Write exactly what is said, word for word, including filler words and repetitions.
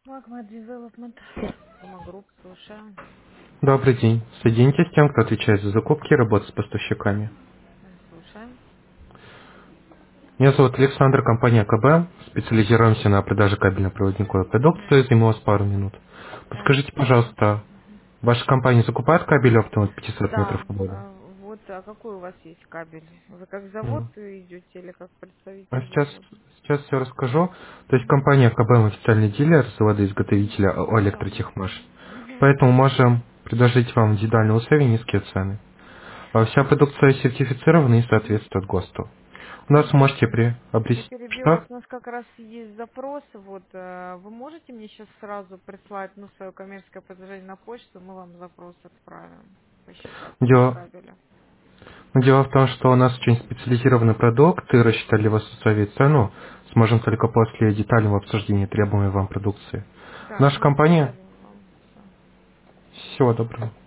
Magma Development. Magma Group, слушаю. Добрый день. Соедините с тем, кто отвечает за закупки и работу с поставщиками. М, Слушаем. Меня зовут Александр, компания КБ. Специализируемся на продаже кабельно-проводниковой Мгм. продукции. Займу у вас пару минут. Э, Подскажите, пожалуйста, ваша компания закупает кабель оптом от пятисот метров Да, в воду? а, вот, а какой у вас есть кабель? Вы как завод М. идете или как А представитель сейчас, завода? сейчас все расскажу. То есть Мгм. компания КБ мы официальный дилер завода-изготовителя ООО Хорошо. «Электротехмаш». Мгм. Поэтому можем предложить вам индивидуальные условия и низкие цены. А Вся продукция сертифицирована и соответствует ГОСТу. У нас вы можете Я приобрести перебью вас, штат. у нас как раз есть запрос. Вот, э, вы можете мне сейчас сразу прислать, ну, свое коммерческое предложение на почту, мы вам запрос отправим по счетовке по Дело, кабелю. дело в том, что у нас очень специализированный продукт, и рассчитали вас условия и цену. Сможем только после детального обсуждения требуемой вам продукции. Да, Наша мы компания... отправим вам все. Всего доброго.